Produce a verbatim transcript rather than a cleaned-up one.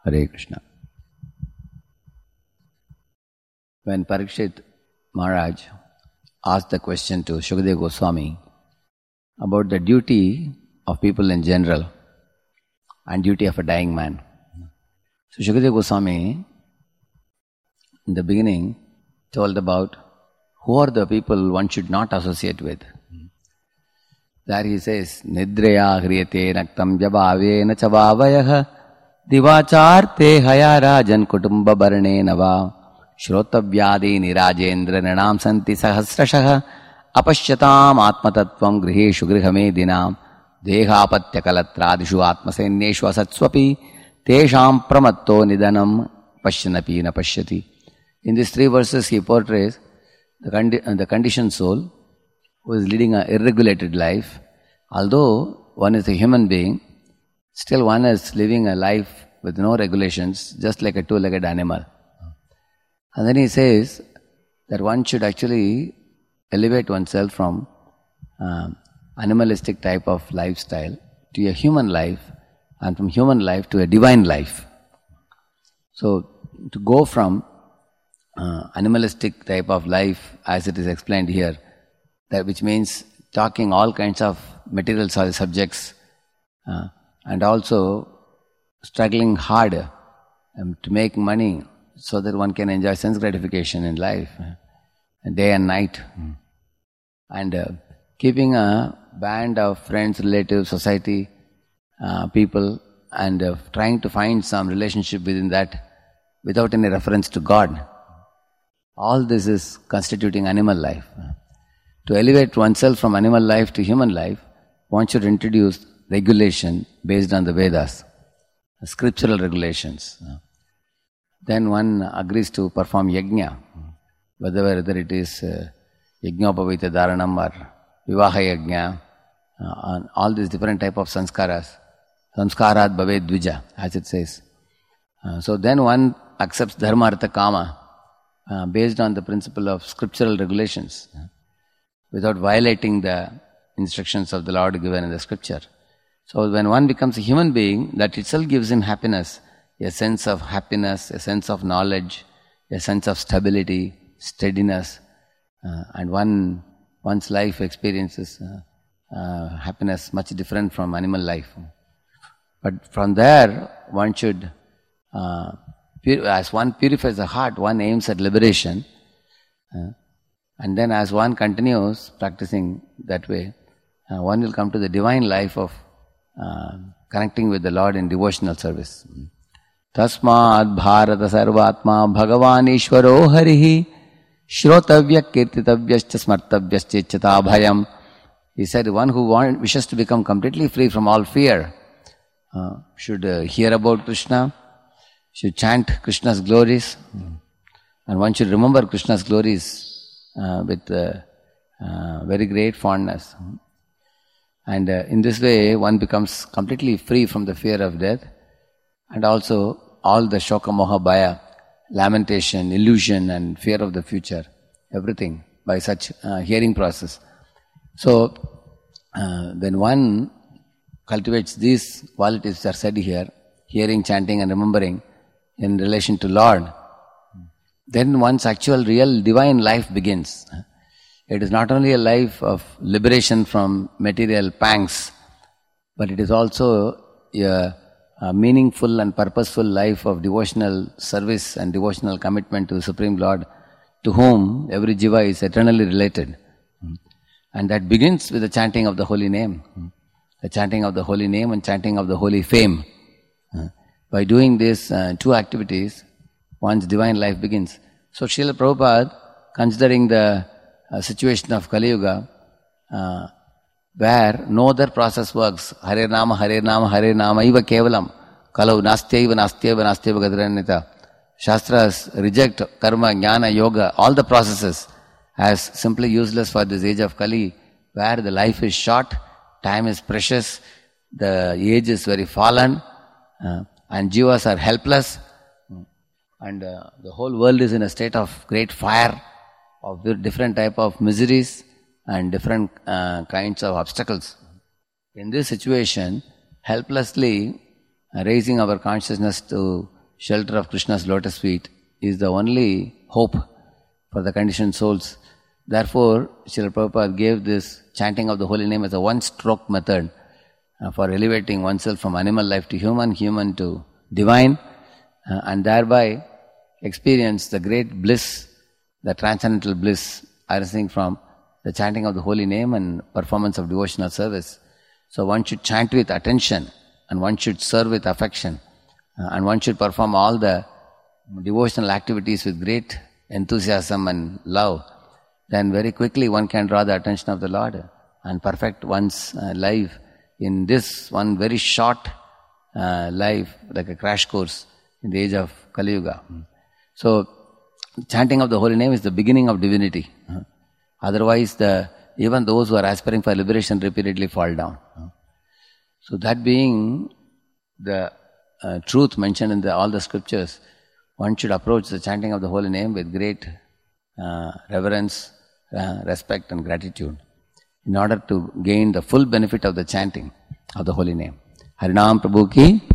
Hare Krishna. When Parikshit Maharaj asked the question to Shukadeva Goswami about the duty of people in general and duty of a dying man. So Shukadeva Goswami in the beginning told about who are the people one should not associate with. There he says, Nidraya hriyate naktam jabhavena chavavayah divacharte hayarajan kutumba barne nava shrotavyadi nirajendra nanam santi sahasrashah apashyatam atmatattvam griheshu grihamedinam dehapatya kalatradishu atmasainyeshu asatsvapi tesham pramatto nidanam pashyanapi na pashyati. In these three verses he portrays the, condi- the conditioned soul who is leading an irregulated life. Although one is a human being, still one is living a life with no regulations, just like a two-legged animal. And then he says that one should actually elevate oneself from um, animalistic type of lifestyle to a human life, and from human life to a divine life. So, to go from uh, animalistic type of life, as it is explained here, that which means talking all kinds of material subjects uh, and also struggling hard um, to make money so that one can enjoy sense gratification in life, uh, day and night. Mm. And uh, keeping a band of friends, relatives, society, uh, people, and uh, trying to find some relationship within that without any reference to God. All this is constituting animal life. To elevate oneself from animal life to human life, one should introduce regulation based on the Vedas, scriptural regulations. Then one agrees to perform yajna, whether, whether it is uh, yajnopavita dharanam or vivaha yajna, uh, all these different type of sanskaras. Samskarat bhaved dvija, as it says. Uh, so then one accepts dharma artha kama uh, based on the principle of scriptural regulations, uh, without violating the instructions of the Lord given in the scripture. So when one becomes a human being, that itself gives him happiness, a sense of happiness, a sense of knowledge, a sense of stability, steadiness, uh, and one one's life experiences uh, uh, happiness much different from animal life. But from there, one should, uh, pur- as one purifies the heart, one aims at liberation. Uh, and then as one continues practicing that way, uh, one will come to the divine life of uh, connecting with the Lord in devotional service. Tasmad bharata sarvatma bhagavan ishvaro harihi shrotavya kirtitavyascha smartavyascha ichchata bhayam. He said, one who want, wishes to become completely free from all fear Uh, should uh, hear about Krishna, should chant Krishna's glories, and one should remember Krishna's glories uh, with uh, uh, very great fondness. And uh, in this way, one becomes completely free from the fear of death, and also all the shoka moha bhaya, lamentation, illusion, and fear of the future, everything by such uh, hearing process. So, uh, when one cultivates these qualities that are said here, hearing, chanting and remembering in relation to Lord, then one's actual real divine life begins. It is not only a life of liberation from material pangs, but it is also a, a meaningful and purposeful life of devotional service and devotional commitment to the Supreme Lord, to whom every jiva is eternally related. And that begins with the chanting of the holy name. The chanting of the holy name and chanting of the holy fame. Uh, by doing these uh, two activities, one's divine life begins. So Srila Prabhupada, considering the uh, situation of Kali Yuga, uh, where no other process works, Hare Nama, Hare Nama, Hare Nama, Iva Kevalam, Kalau Nastyaiva, Nastyaiva, Nastyaiva Gadranita. Shastras reject karma, jnana, yoga, all the processes as simply useless for this age of Kali, where the life is short, time is precious, the age is very fallen, uh, and jivas are helpless, and uh, the whole world is in a state of great fire, of different type of miseries and different uh, kinds of obstacles. In this situation, helplessly raising our consciousness to shelter of Krishna's lotus feet is the only hope for the conditioned souls. Therefore, Srila Prabhupada gave this chanting of the holy name as a one-stroke method uh, for elevating oneself from animal life to human, human to divine, uh, and thereby experience the great bliss, the transcendental bliss arising from the chanting of the holy name and performance of devotional service. So one should chant with attention, and one should serve with affection, uh, and one should perform all the devotional activities with great enthusiasm and love. Then very quickly one can draw the attention of the Lord and perfect one's uh, life in this one very short uh, life, like a crash course in the age of Kali Yuga. So, chanting of the holy name is the beginning of divinity. Otherwise, the even those who are aspiring for liberation repeatedly fall down. So, that being the uh, truth mentioned in the, all the scriptures, one should approach the chanting of the holy name with great uh, reverence, uh, respect and gratitude in order to gain the full benefit of the chanting of the holy name. Harinam Prabhu ki